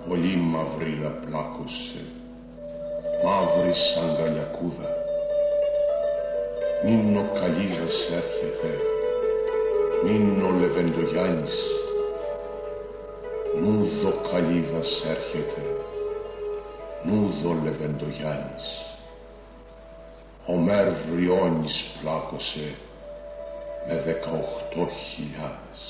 πολύ μαυρίλα πλάκωσε, μαύρη σαν καλιακούδα. Μην ο Καλίζας έρχεται, μην ο Λεβεντογιάννης, νούδο Καλίδας έρχεται, νούδο Λεβεντογιάννης. Ο Μερβριώνης πλάκωσε με 18.000.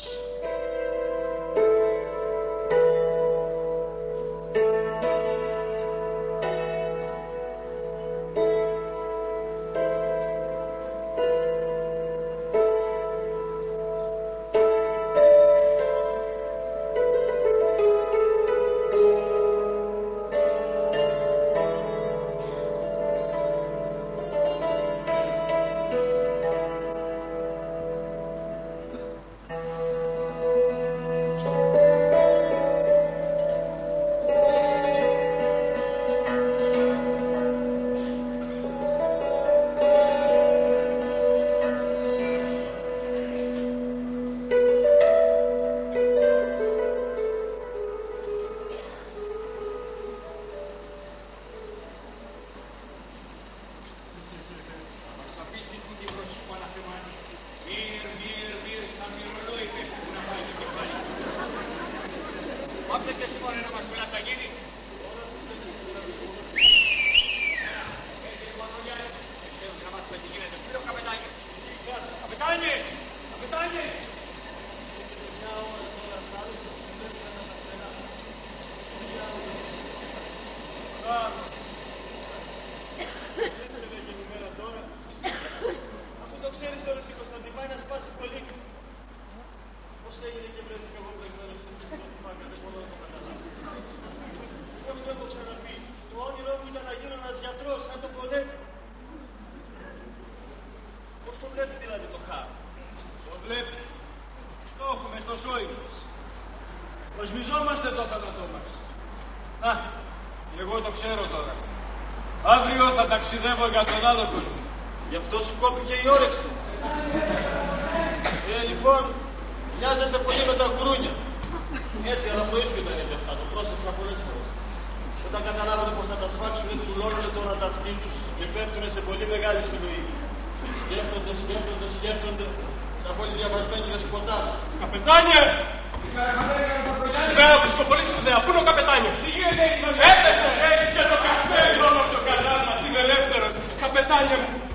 Ταξιδεύω για τον άλλο κόσμο. Γι' αυτό σου κόπηκε η όρεξη. Λοιπόν, μοιάζεται πολύ με τα γουρούνια. Έτσι, αλλά προήσκε τα είναι αυτά. Το πρόσεξα πολλές φορές. Όταν καταλάβανε πως θα τα σφάξουν, τσουλώνουν τώρα τα αυτοί τους και πέφτουν σε πολύ μεγάλη συλλογή. Σκέφτονται, σαν πολύ διαβασμένοι δεσποτάδες. Καπετάνιε! Πέρα από τις κοπολίσεις του Δέα, πού είναι ο καπετάνιος? Τι γίνεται, έπεσε! Και το καστέλι όμως ο Καζάρμας είναι ελεύθερος. Καπετάνιε μου,